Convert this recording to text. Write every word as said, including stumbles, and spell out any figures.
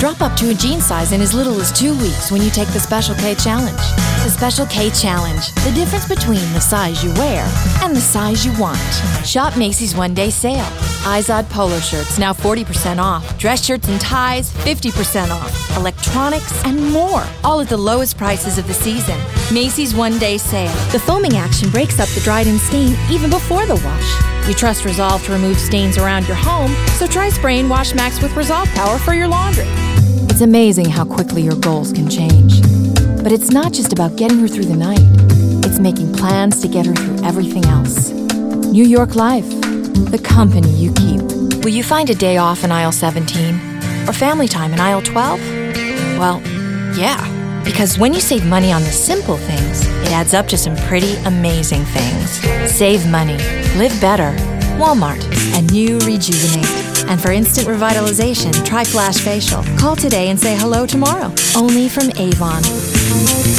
Drop up to a jean size in as little as two weeks when you take the Special K Challenge. The Special K Challenge, the difference between the size you wear and the size you want. Shop Macy's one-day sale. Izod polo shirts now forty percent off. Dress shirts and ties fifty percent off. Electronics and more, all at the lowest prices of the season. Macy's one-day sale. The foaming action breaks up the dried-in stain even before the wash. You trust Resolve to remove stains around your home, so try spraying Wash Max with Resolve Power for your laundry. It's amazing how quickly your goals can change. But it's not just about getting her through the night. It's making plans to get her through everything else. New York Life, the company you keep. Will you find a day off in aisle seventeen? Or family time in aisle twelve? Well, yeah. Because when you save money on the simple things, it adds up to some pretty amazing things. Save money. Live better. Walmart. And new Rejuvenate. And for instant revitalization, try Flash Facial. Call today and say hello tomorrow. Only from Avon.